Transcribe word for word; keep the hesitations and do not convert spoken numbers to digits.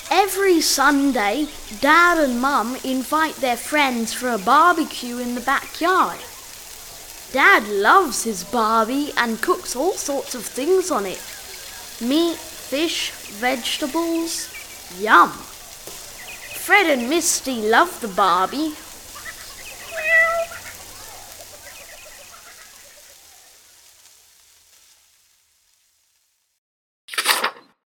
Every Sunday, Dad and Mum invite their friends for a barbecue in the backyard. Dad loves his Barbie and cooks all sorts of things on it. Meat, fish, vegetables. Yum! Fred and Misty love the Barbie,